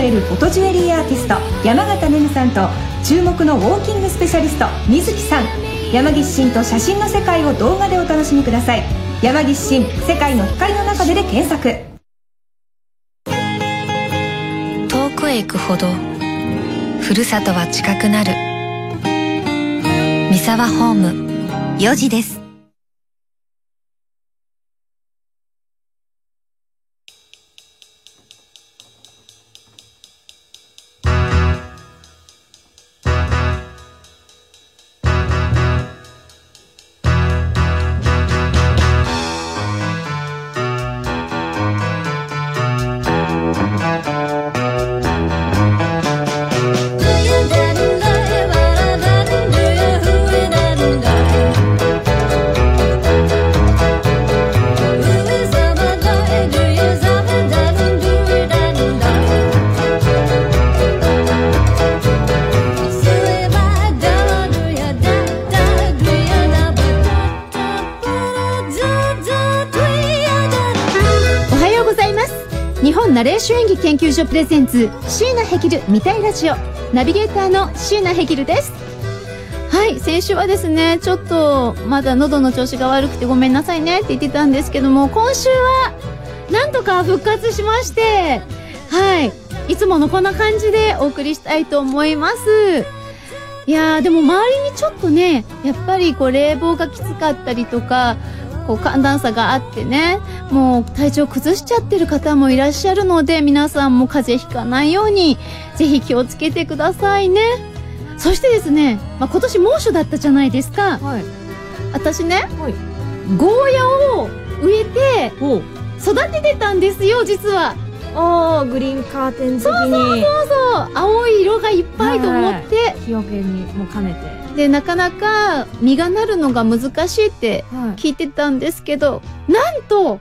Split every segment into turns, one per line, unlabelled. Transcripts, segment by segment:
えるフォトジュエリーアーティスト山形ねねさんと注目のウォーキングスペシャリスト水木さん、山岸伸と写真の世界を動画でお楽しみください。山岸伸世界の光の中で検索。
遠くへ行くほどふるさとは近くなる。三沢ホーム4時です。
ナレーション演技研究所プレゼンツ椎名ヘキル見たいラジオ、ナビゲーターの椎名ヘキルです。はい、先週はですね、ちょっとまだ喉の調子が悪くてごめんなさいねって言ってたんですけども、今週はなんとか復活しまして、はい、いつものこんな感じでお送りしたいと思います。いやー、でも周りにちょっとね、やっぱりこう冷房がきつかったりとか、こう寒暖差があってね、もう体調崩しちゃってる方もいらっしゃるので、皆さんも風邪ひかないようにぜひ気をつけてくださいね。そしてですね、今年猛暑だったじゃないですか。はい、私ね、はい、ゴーヤを植えて育ててたんですよ、実は。
グリーンカーテン好きに。
そう青い色がいっぱいと思って、はいはい、
日よけにも兼ねて。
で、なかなか実がなるのが難しいって聞いてたんですけど、なんと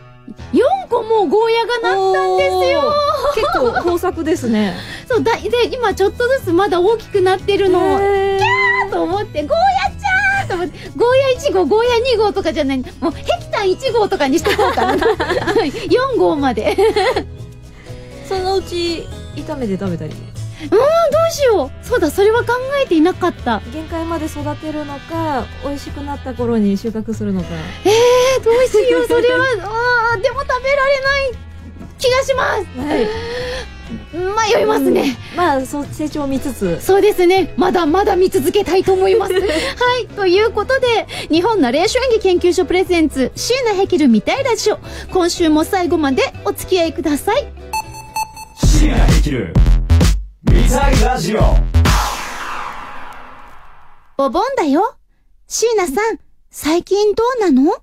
4個もゴーヤがなったんですよ。
結構豊作ですね。
そうで、今ちょっとずつまだ大きくなってるのをキャーと思って、ゴーヤちゃーと思って、ゴーヤ1号ゴーヤ2号とかじゃない、もうヘキタン1号とかにしとこうかな。4号まで。
そのうち炒めて食べたり。
どうしよう。そうだ、それは考えていなかった。
限界まで育てるのか、美味しくなった頃に収穫するのか。
どうしよう。それはでも食べられない気がします。はい、迷いますね。
まあ成長を見つつ。
そうですね、まだまだ見続けたいと思います。はい、ということで、日本ナレーション演技研究所プレゼンツ椎名ヘキル見たいラジオ、今週も最後までお付き合いください。
椎名ヘキル見たいラジオ。
お盆だよ。椎名さん、最近どうなの？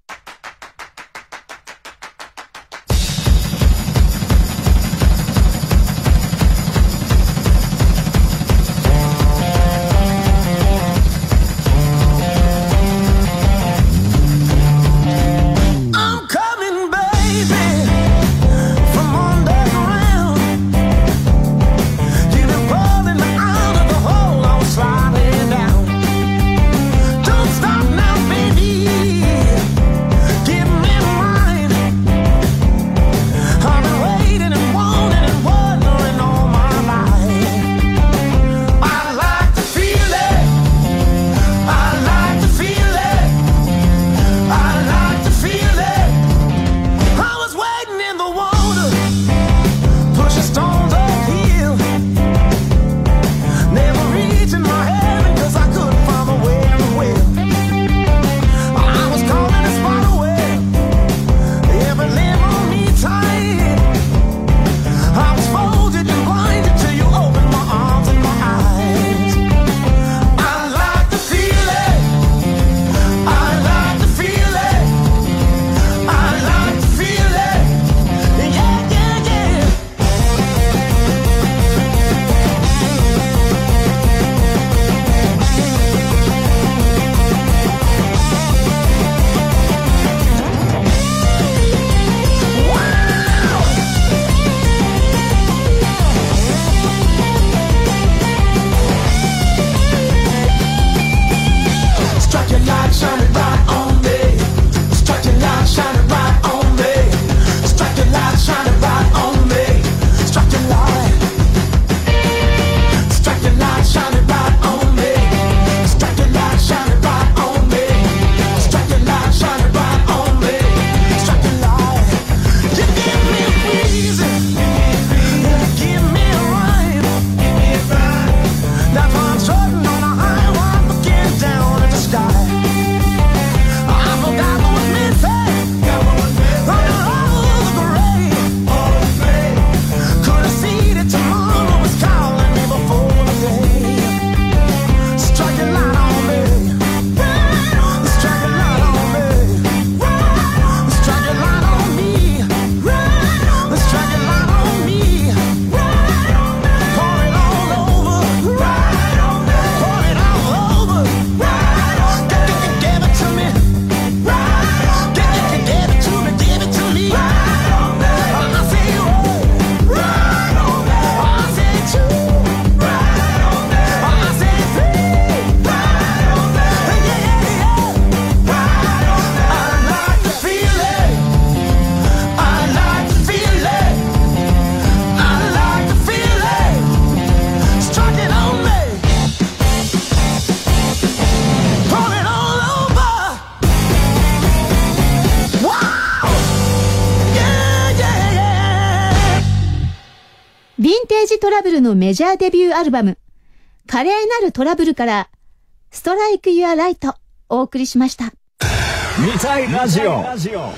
ヴィンテージトラブルのメジャーデビューアルバム、華麗なるトラブルから、ストライク・ユア・ライト、お送りしました。
見たいラジオ。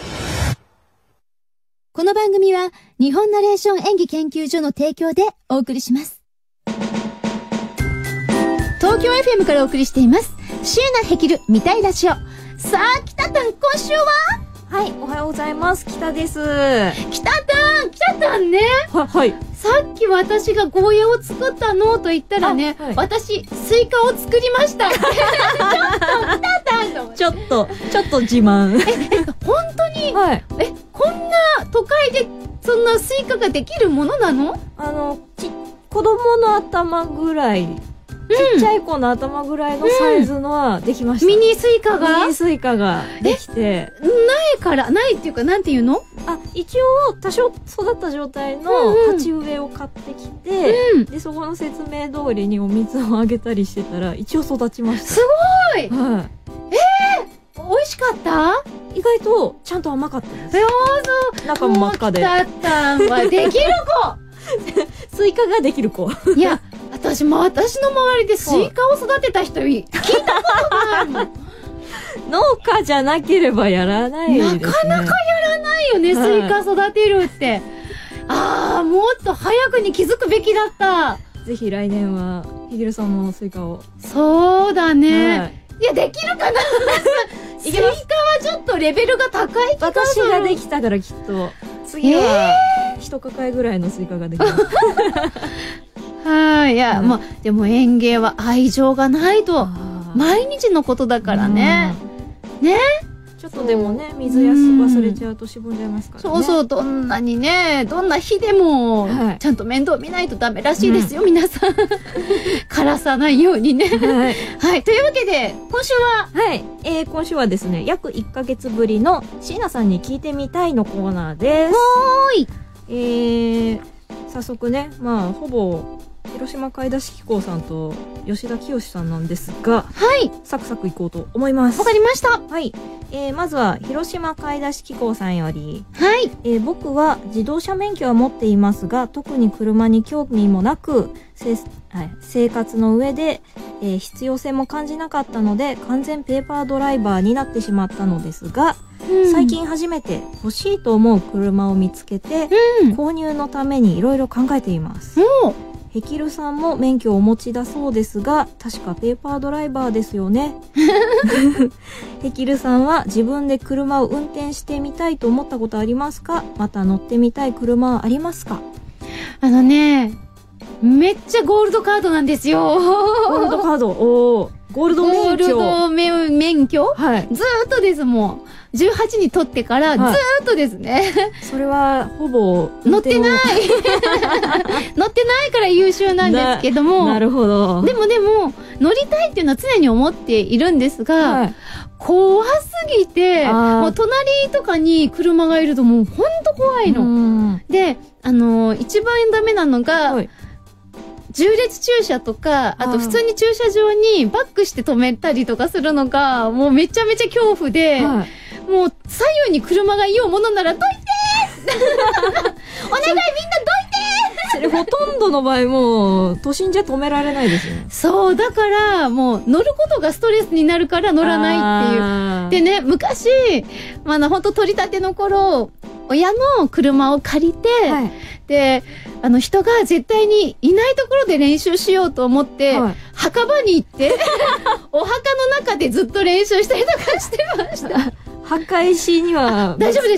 この番組は、日本ナレーション演技研究所の提供でお送りします。東京 FM からお送りしています。椎名ヘキル見たいラジオ。さあ、北たん、今週は？
はい、おはようございます。北です。
北たんね。
はい。
さっき私がゴーヤを作ったのと言ったらね、はい、私、スイカを作りました。ちょっと、北たんと。
ちょっと自慢。
本当に、はい、こんな都会で、そんなスイカができるものなの？
子供の頭ぐらい、ちっちゃい子の頭ぐらいのサイズのはできました。
ミニスイカが
できて。
ないっていうか、なんていうの？
一応、多少育った状態の鉢植えを買ってきて、で、そこの説明通りにお水をあげたりしてたら、一応育ちました。
すごい！はい。美味しかった？
意外と、ちゃんと甘かったです。中も真っ赤で。
だったんはできる
子スイカができる子。
いや、私の周りでスイカを育てた人聞いたことないもん。
農家じゃなければやらないですね。
なかなかやらないよね、スイカ育てるって。もっと早くに気づくべきだった。
ぜひ来年は、ひげるさんもスイカを。
そうだね。いや、できるかなスイカはちょっとレベルが高い気がする。
私ができたからきっと。次は、一抱えぐらいのスイカができます。
いや、でも園芸は愛情がないと、毎日のことだからね。ね？
ちょっとでもね、水やす忘れちゃうとしぼんじゃいますからね。
そう、どんな日でも、ちゃんと面倒見ないとダメらしいですよ、皆さん。枯らさないようにね。はい。というわけで、今週は？
はい。今週はですね、約1ヶ月ぶりの椎名さんに聞いてみたいのコーナーです。早速ね、ほぼ、広島買い出し機構さんと吉田清さんなんですが、サクサクいこうと思います。
わかりました。
はい。まずは、広島買い出し機構さんより、僕は自動車免許は持っていますが、特に車に興味もなく、生活の上で、必要性も感じなかったので、完全ペーパードライバーになってしまったのですが、最近初めて欲しいと思う車を見つけて、購入のためにいろいろ考えています。ヘキルさんも免許をお持ちだそうですが、確かペーパードライバーですよね。ヘキルさんは自分で車を運転してみたいと思ったことありますか？また乗ってみたい車はありますか？
めっちゃゴールドカードなんですよ。
ゴールドカード、ゴールド免許。
ゴールド免許？
はい。
ずーっとですもん。18に取ってからずーっとですね。
それはほぼ
乗ってない乗ってないから優秀なんですけども。
なるほど。
でも乗りたいっていうのは常に思っているんですが、怖すぎて、もう隣とかに車がいるともうほんと怖いの。で、一番ダメなのが、縦列駐車とか、あと普通に駐車場にバックして止めたりとかするのが、もうめちゃめちゃ恐怖で、もう左右に車がいようものならどいてお願いみんなどいて
それほとんどの場合もう都心じゃ止められないですよね。
そう、だからもう乗ることがストレスになるから乗らないっていう。でね、昔、ほんと取り立ての頃、親の車を借りて、で、人が絶対にいないところで練習しようと思って、墓場に行って、お墓の中でずっと練習したりとかしてました。
墓石には、
大丈夫です。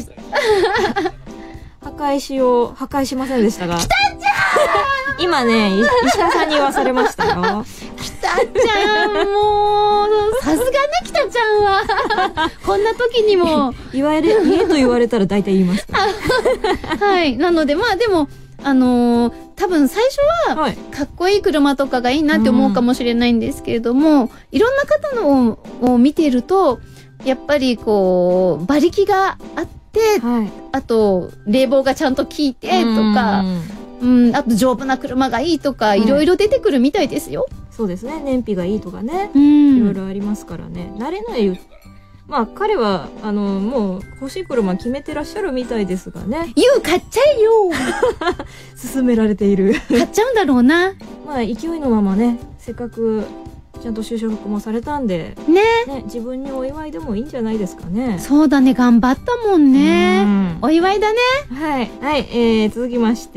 墓石を破壊しませんでしたが。
きたちゃ
ん今ね、石田さんに言わされましたよ。
きたちゃん、もう、さすがね、きたちゃんは。こんな時にも。
言えと言われたら大体言います。
はい。なので、でも、多分最初は、かっこいい車とかがいいなって思うかもしれないんですけれども、いろんな方のを見ていると、やっぱりこう、馬力があって、あと、冷房がちゃんと効いてとか、あと丈夫な車がいいとか、いろいろ出てくるみたいですよ。
そうですね。燃費がいいとかね。いろいろありますからね。慣れないまあ彼はもう欲しい車決めてらっしゃるみたいですがね。
買っちゃえよ
勧められている
買っちゃうんだろうな。
まあ勢いのままね、せっかくちゃんと就職もされたんで
ね、
自分にお祝いでもいいんじゃないですかね。
そうだね、頑張ったもんね。お祝いだね。
はい、続きまして、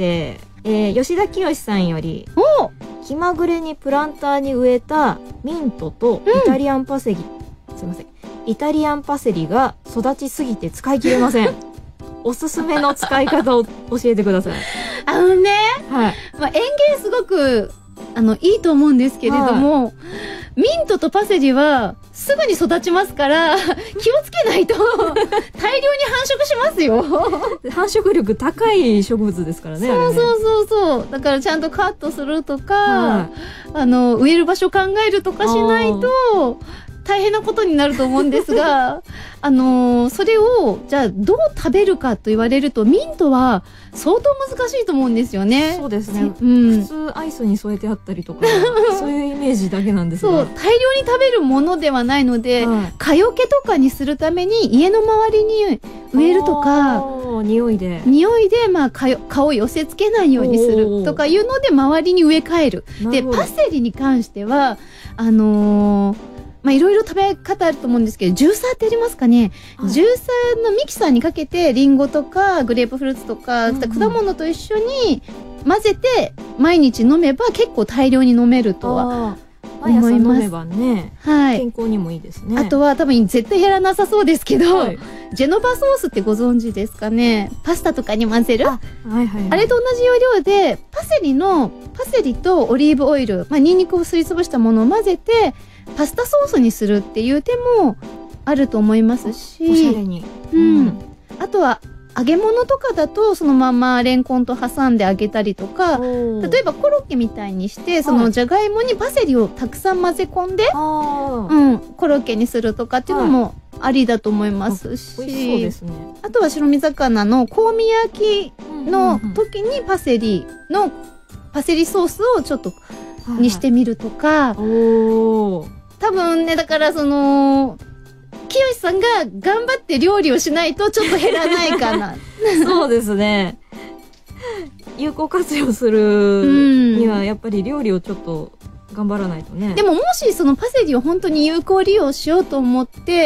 吉田清さんより、気まぐれにプランターに植えたミントとイタリアンパセリ、すいません、イタリアンパセリが育ちすぎて使い切れません。おすすめの使い方を教えてください。
はい。まあ、園芸すごくいいと思うんですけれども、ミントとパセリはすぐに育ちますから気をつけないと大量に繁殖しますよ。
繁殖力高い植物ですからね。
そうだからちゃんとカットするとか、植える場所考えるとかしないと大変なことになると思うんですがそれをじゃあどう食べるかと言われると、ミントは相当難しいと思うんですよね。
そうですね、普通アイスに添えてあったりとかそういうイメージだけなんですが、
そう、大量に食べるものではないので、蚊よけとかにするために家の周りに植えるとか、
匂いで
まあ蚊を寄せ付けないようにするとかいうので周りに植え替える。でパセリに関してはまあいろいろ食べ方あると思うんですけど、ジューサーってありますかね、ジューサーのミキサーにかけてリンゴとかグレープフルーツとか、果物と一緒に混ぜて毎日飲めば結構大量に飲めるとは思います。
毎朝飲めばね、健康にもいいですね。
あとは多分絶対やらなさそうですけど、ジェノバソースってご存知ですかね。パスタとかに混ぜる、あれと同じ要領でパセリとオリーブオイル、まあニンニクをすりつぶしたものを混ぜてパスタソースにするっていう手もあると思いますし、
おしゃれに、
あとは揚げ物とかだとそのままレンコンと挟んで揚げたりとか、例えばコロッケみたいにしてそのじゃがいもにパセリをたくさん混ぜ込んで、コロッケにするとかっていうのもありだと思いますし、
美味しそうですね。
あとは白身魚の香味焼きの時にパセリソースをちょっとにしてみるとか、多分ね、だからその清さんが頑張って料理をしないとちょっと減らないかな。
そうですね。有効活用するにはやっぱり料理をちょっと頑張らないとね。
でももしそのパセリを本当に有効利用しようと思って、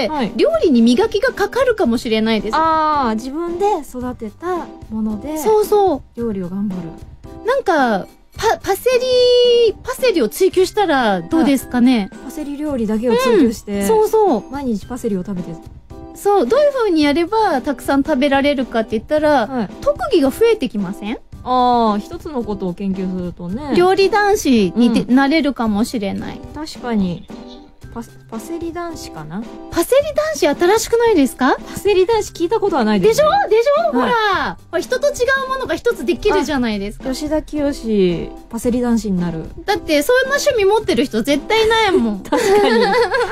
料理に磨きがかかるかもしれないです。
自分で育てたもので料理を頑張る。
なんかパセリを追求したらどうですかね。
パセリ料理だけを追求して、毎日パセリを食べて、
どういう風にやればたくさん食べられるかって言ったら、特技が増えてきません？
一つのことを研究するとね、
料理男子になれるかもしれない。
確かに。パセリ男子かな。
パセリ男子新しくないですか？
パセリ男子聞いたことはないです、ね。
でしょ、ほら人と違うものが一つできるじゃないですか。
吉田清パセリ男子になる。
だってそんな趣味持ってる人絶対ないもん。
確かに。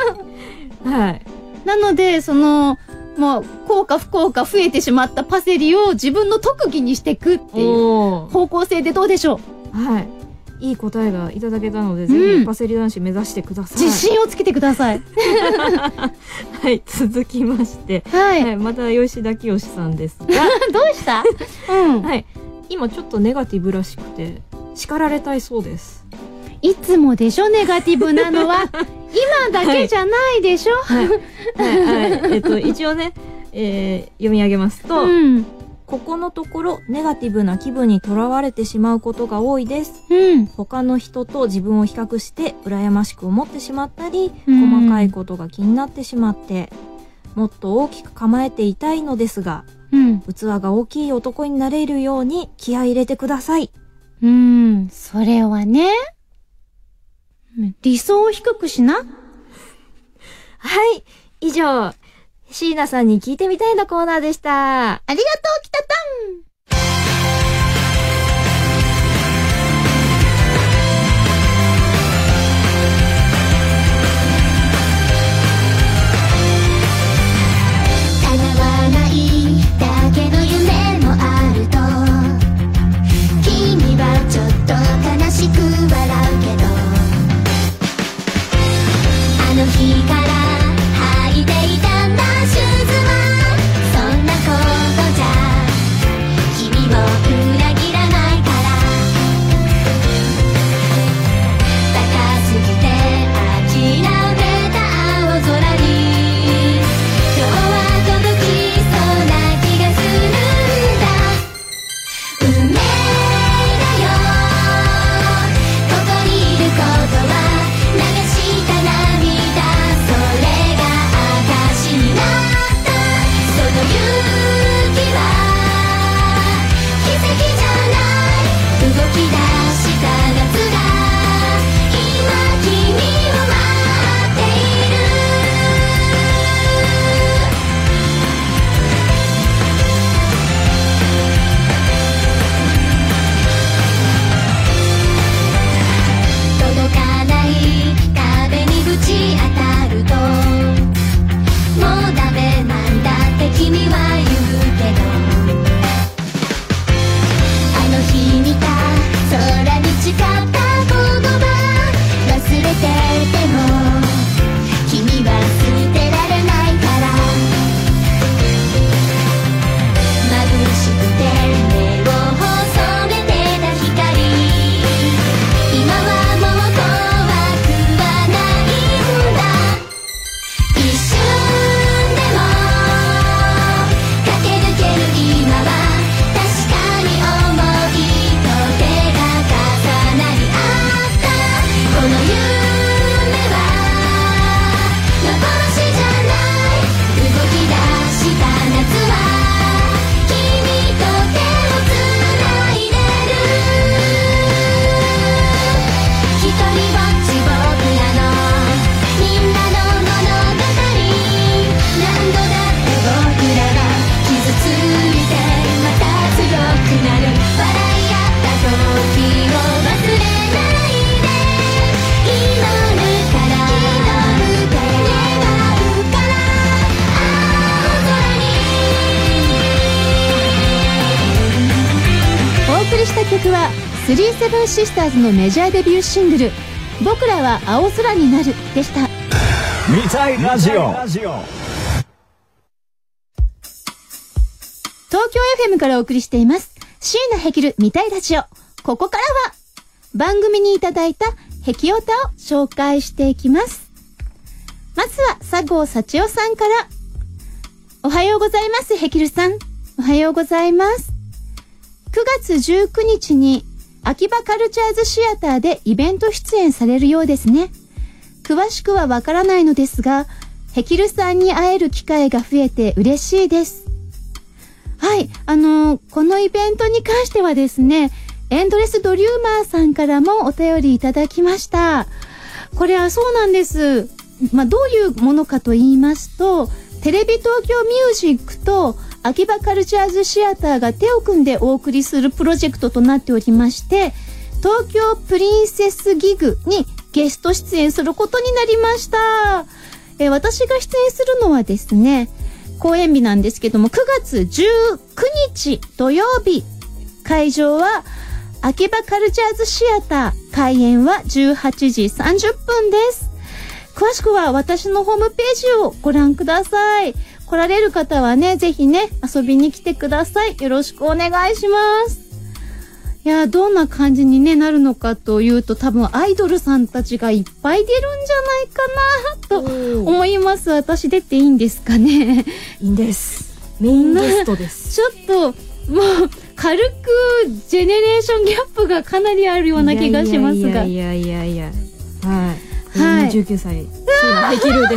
なのでもう効か不効か増えてしまったパセリを自分の特技にしていくっていう方向性でどうでしょう？
いい答えがいただけたので、ぜひパセリ男子目指してください。
自信をつけてください。
続きまして、また吉田清さんですが、
どうした？
今ちょっとネガティブらしくて叱られたいそうです。
いつもでしょ、ネガティブなのは。今だけじゃないでしょ。
一応ね、読み上げますと、ここのところネガティブな気分にとらわれてしまうことが多いです。他の人と自分を比較して羨ましく思ってしまったり、細かいことが気になってしまって、もっと大きく構えていたいのですが、器が大きい男になれるように気合い入れてください。
それはね、理想を低くしな。
以上、椎名さんに聞いてみたいのコーナーでした。
ありがとう、北たん。
叶わないだけの夢もあると、君はちょっと悲しく笑うけど、あの日から履いていたんだ誓った言葉忘れてても君は捨てられないから眩しくて目を細めてた光今はもう怖くはないんだ一瞬でも駆け抜ける今は確かに思いと手が重なり合ったこの夢は幻じゃない動き出した夏は君と手をつないでる一人ぼっち僕らのみんなの物語何度だって僕らは傷ついてまた強くなる笑い合った時を忘れないで祈るから願うから青空に
お送りした曲は37シスターズのメジャーデビューシングル「僕らは青空になる」でした。
見たいラジオ。
東京 FM からお送りしています椎名ヘキル見たいラジオ。ここからは番組にいただいたヘキオタを紹介していきます。まずは佐合幸代さんから。おはようございます、ヘキルさん。おはようございます。9月19日に秋葉カルチャーズシアターでイベント出演されるようですね。詳しくはわからないのですが、ヘキルさんに会える機会が増えて嬉しいです。はい、このイベントに関してはですね、エンドレスドリューマーさんからもお便りいただきました。これはそうなんです。どういうものかと言いますと、テレビ東京ミュージックと秋葉カルチャーズシアターが手を組んでお送りするプロジェクトとなっておりまして、東京プリンセスギグにゲスト出演することになりました。私が出演するのはですね、公演日なんですけども、9月19日土曜日、会場は秋葉カルチャーズシアター、開演は18時30分です。詳しくは私のホームページをご覧ください。来られる方はね、ぜひね、遊びに来てください。よろしくお願いします。いや、どんな感じに、ね、なるのかというと、多分アイドルさんたちがいっぱい出るんじゃないかなと思います。私出ていいんですかね。
いいんです。メインゲストです。
ちょっともう軽くジェネレーションギャップがかなりあるような気がしますが。
いや、はい、19歳椎名ヘキルです。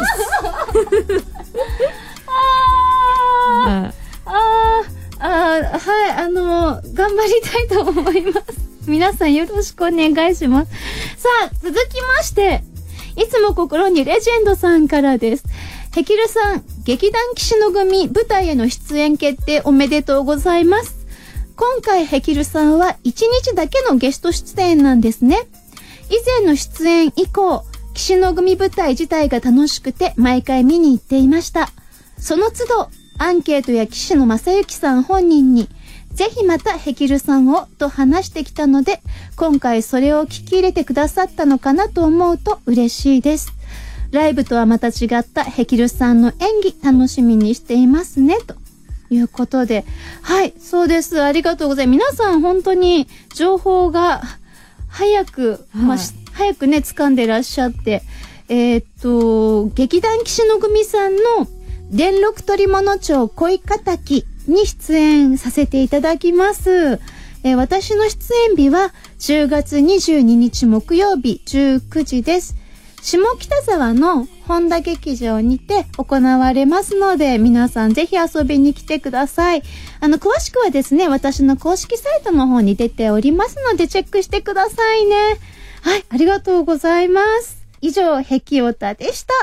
頑張りたいと思います。皆さんよろしくお願いします。さあ、続きまして、いつも心にレジェンドさんからです。ヘキルさん、劇団騎士の組舞台への出演決定おめでとうございます。今回ヘキルさんは1日だけのゲスト出演なんですね。以前の出演以降、騎士の組舞台自体が楽しくて毎回見に行っていました。その都度、アンケートや岸野正幸さん本人に、ぜひまたヘキルさんをと話してきたので、今回それを聞き入れてくださったのかなと思うと嬉しいです。ライブとはまた違ったヘキルさんの演技楽しみにしていますね、ということで。はい、そうです。ありがとうございます。皆さん本当に情報が早く、早くね、掴んでらっしゃって、劇団騎士の組さんの電録取物町恋敵に出演させていただきます。私の出演日は10月22日木曜日19時です。下北沢の本田劇場にて行われますので、皆さんぜひ遊びに来てください。詳しくはですね、私の公式サイトの方に出ておりますのでチェックしてくださいね。はい、ありがとうございます。以上、ヘキオタでした。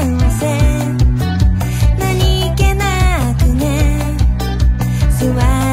座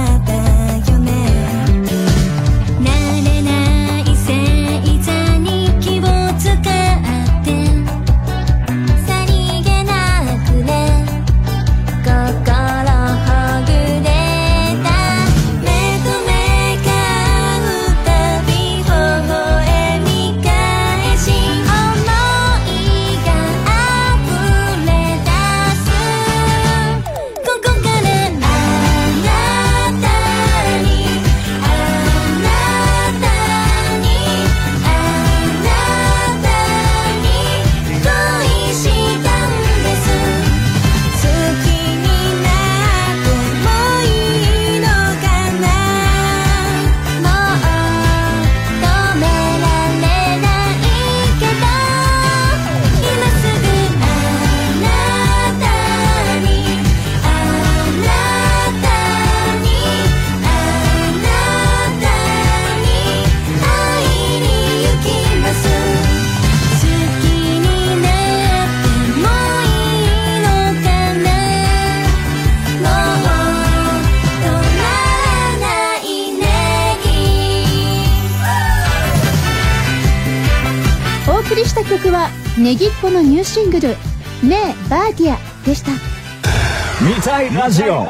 した曲はネギっ子のニューシングル「ねえバーディア」でした。
見たいラジオ。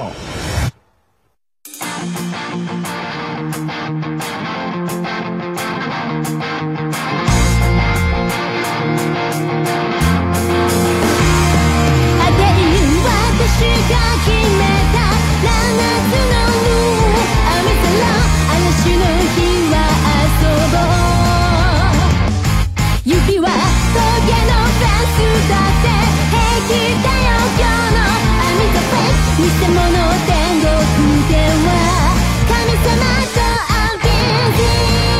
偽物天国では神様とアビーズ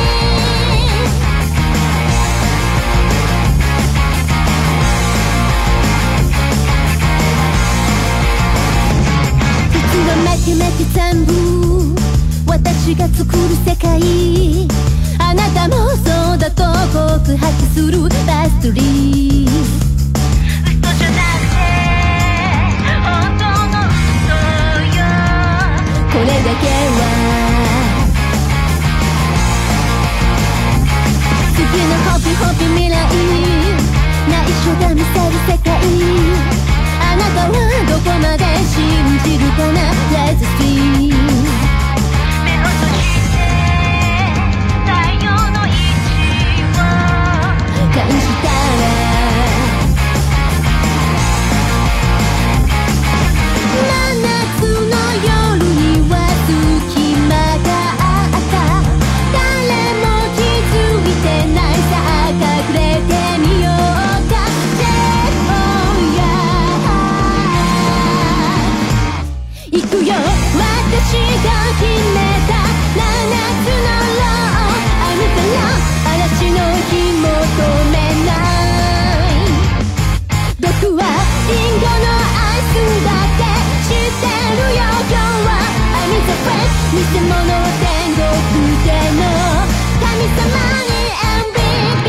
実は負け負け全部私が作る世界、あなたもそうだと告白するバストリー、嘘じゃなくて本当のこれだけは次のホピホピ未来内緒が見せる世界、あなたはどこまで信じるかな Let's see 目を閉じて太陽の位置を感じたら私が決めた7つのロー、あるから嵐の日も止めない、毒はリンゴのアイスだって知ってるよ今日は I'm the friend 偽物天国での神様に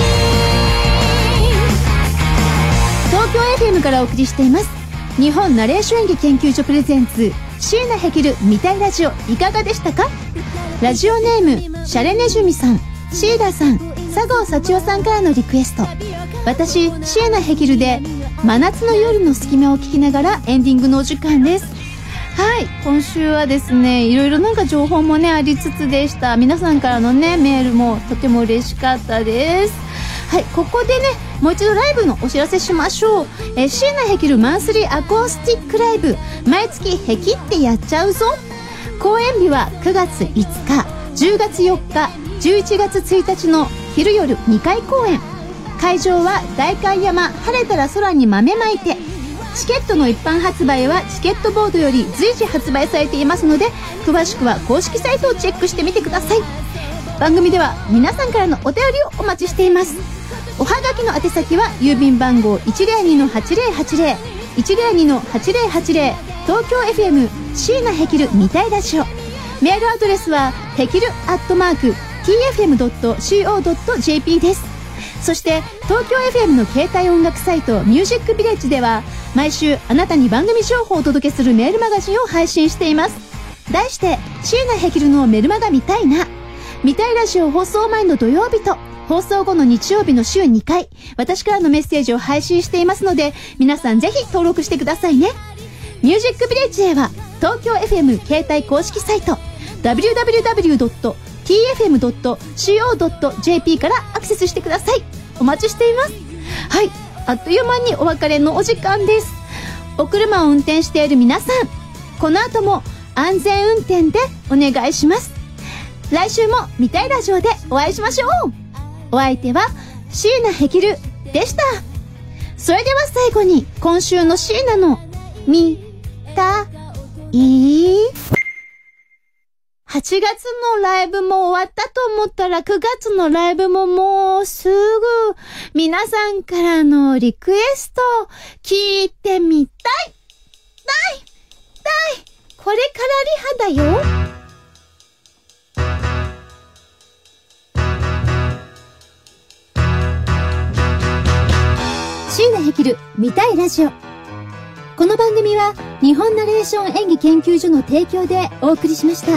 MVP
東京 FM からお送りしています日本ナレーション演技研究所プレゼンツ椎名ヘキル見たいラジオ、いかがでしたか？ラジオネームシャレネジュミさん、シーダさん、佐合幸代さんからのリクエスト、私椎名ヘキルで真夏の夜の隙間を聞きながらエンディングのお時間です。はい、今週はですねいろいろなんか情報もねありつつでした。皆さんからのねメールもとても嬉しかったです。はい、ここでねもう一度ライブのお知らせしましょう。椎名ヘキルマンスリーアコースティックライブ、毎月ヘキってやっちゃうぞ。公演日は9月5日10月4日11月1日の昼夜2回公演。会場は代官山晴れたら空に豆まいて。チケットの一般発売はチケットボードより随時発売されていますので、詳しくは公式サイトをチェックしてみてください。番組では皆さんからのお便りをお待ちしています。おはがきの宛先は郵便番号 102-8080 102-8080 東京 FM 椎名ヘキル見たいラジオ。メールアドレスはヘキル@tfm.co.jp です。そして東京 FM の携帯音楽サイトミュージックビレッジでは毎週あなたに番組情報をお届けするメールマガジンを配信しています。題して椎名ヘキルのメルマガ見たいな。見たいラジオ放送前の土曜日と放送後の日曜日の週2回、私からのメッセージを配信していますので、皆さんぜひ登録してくださいね。ミュージックビレッジでは、東京 FM 携帯公式サイト、www.tfm.co.jp からアクセスしてください。お待ちしています。はい、あっという間にお別れのお時間です。お車を運転している皆さん、この後も安全運転でお願いします。来週も見たいラジオでお会いしましょう。お相手は椎名ヘキルでした。それでは最後に今週の椎名の見たい。8月のライブも終わったと思ったら9月のライブももうすぐ。皆さんからのリクエスト聞いてみたい。これからリハだよ。椎名ヘキル見たいラジオ。この番組は日本ナレーション演技研究所の提供でお送りしました。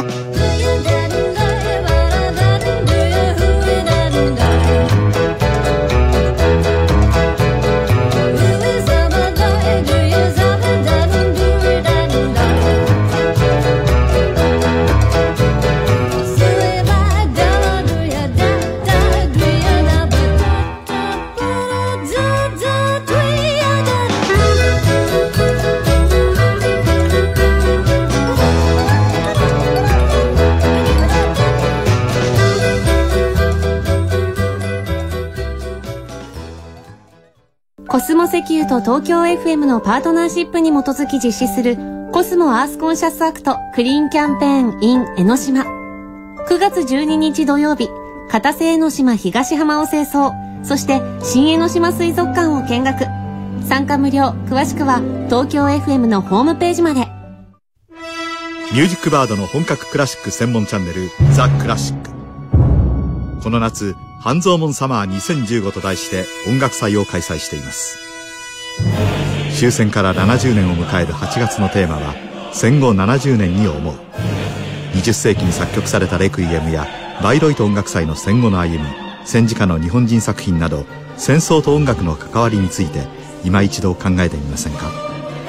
コスモ石油と東京 FM のパートナーシップに基づき実施するコスモアースコンシャスアクトクリーンキャンペーン in 江ノ島。9月12日土曜日、片瀬江ノ島東浜を清掃、そして新江ノ島水族館を見学。参加無料。詳しくは東京 FM のホームページまで。
ミュージックバードの本格クラシック専門チャンネルザ・クラシック。この夏、半蔵門サマー2015と題して音楽祭を開催しています。終戦から70年を迎える8月のテーマは戦後70年に思う。20世紀に作曲されたレクイエムやバイロイト音楽祭の戦後の歩み、戦時下の日本人作品など戦争と音楽の関わりについて今一度考えてみませんか。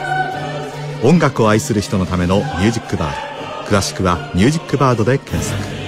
音楽を愛する人のためのミュージックバード。詳しくはミュージックバードで検索。